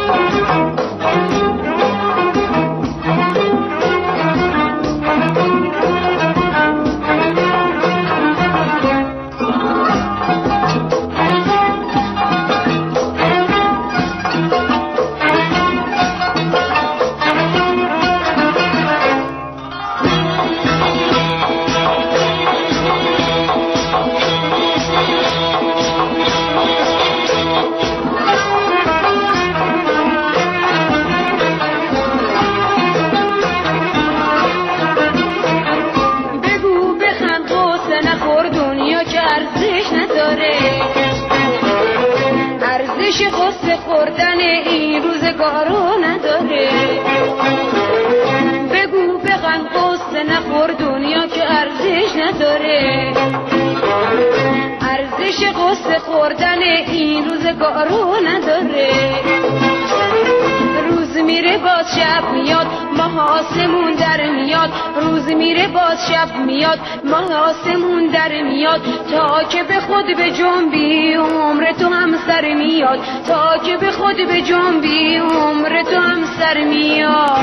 ارزش قصه خوردن این روزگارو نداره. بگو بخند قصه نخور دنیا که ارزش نداره. ارزش قصه خوردن این روزگارو نداره. روز میره باز شب میاد ماه آسمون در میاد. روز میره باز شب میاد ماه آسمون در میاد. تا که به خود به جنبی عمر تو هم سر میاد. تا که به خود به جنبی عمر تو هم سر میاد.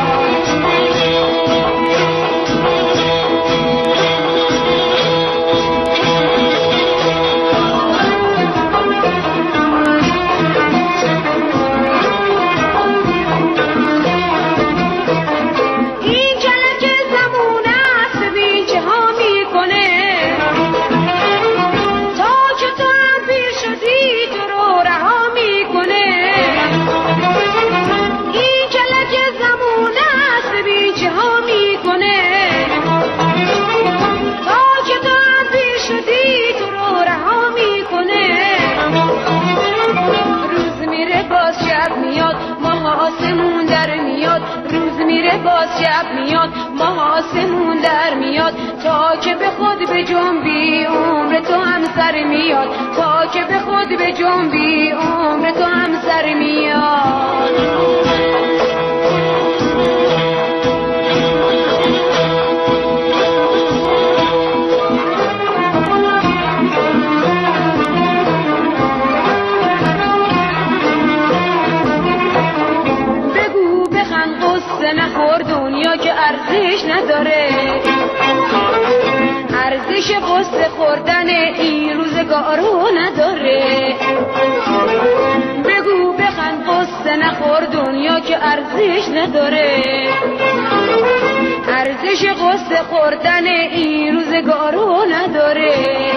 آسمون در میاد. روز میره باز شب میاد ماه آسمون در میاد. تا که به خود به جنبی عمر تو هم سر میاد. تا که به خود به جنبی عمر تو هم سر میاد. نخور دنیا که ارزش نداره. ارزش قصه خوردن این روزگارو نداره. بگو بخند قصه نخور دنیا که ارزش نداره. ارزش قصه خوردن این روزگارو نداره.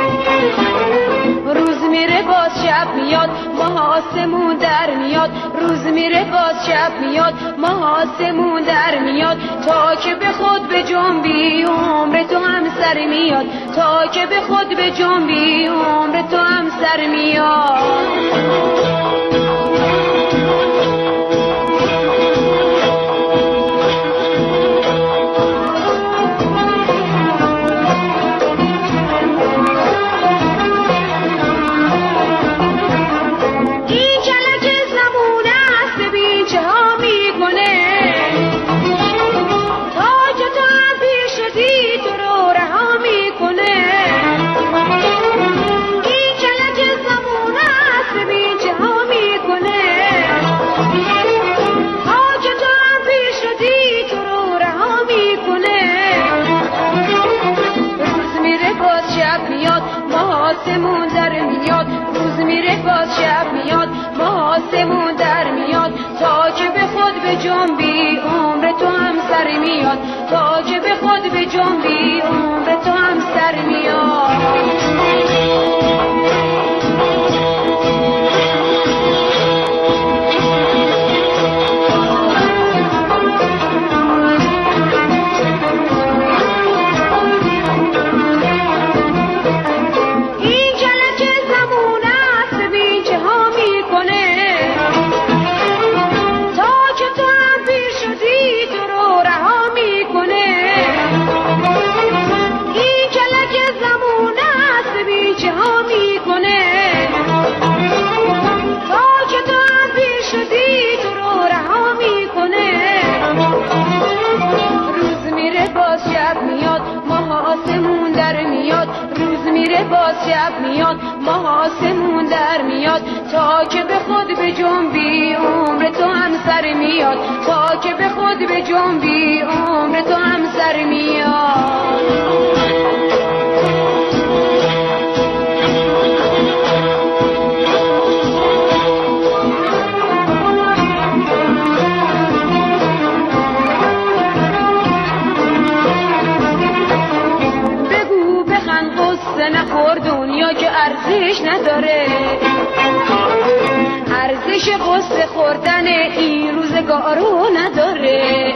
روز میره باز شب میاد ماه آسمون در میاد. روز میره باز شب میاد ماه آسمون در میاد. تا که به خود به جنبی عمر تو هم سر میاد. تا که به خود به جنبی عمر تو هم سر میاد. آسمون در میاد. روز میره باز شب میاد ماه آسمون در میاد. تا که به خود به جنبی عمر تو هم سر میاد. تا که به خود به جنبی عمر تو هم سر میاد. باز شب میاد ماه آسمون در میاد. تا که به خود به جنبی عمر تو هم میاد، تا که به خود به جنبی عمر تو هم سر میاد. نخور دنیا که ارزش نداره، ارزش قصه خوردن این روزگارو نداره.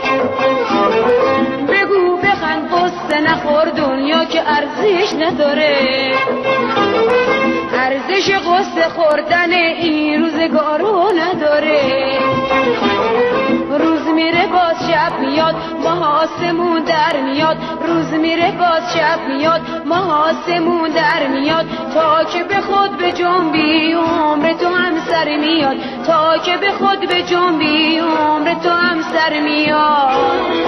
بگو بخند قصه نخور دنیا که ارزش نداره، ارزش قصه خوردن این روزگارو نداره. روز میره باز شب میاد، ماه آسمون در میاد. روز میره باز شب میاد، ماه آسمون در میاد. تا که به خود به جنبی عمر تو هم سر میاد، تا که به خود به جنبی عمر تو هم سر میاد.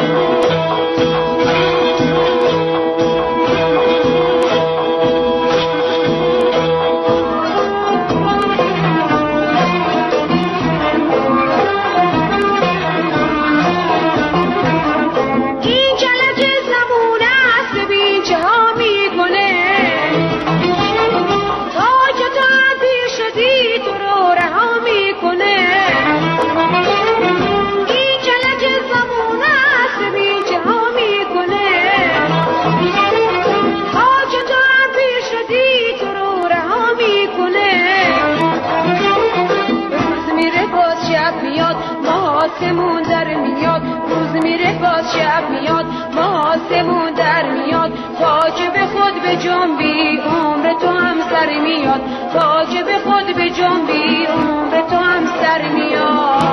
آسمون در میاد، روز میره باز شب میاد. ماه آسمون در میاد، تا که به خود به جنبی عمر تو هم سر میاد، تا که به خود به جنبی عمر تو هم سر میاد.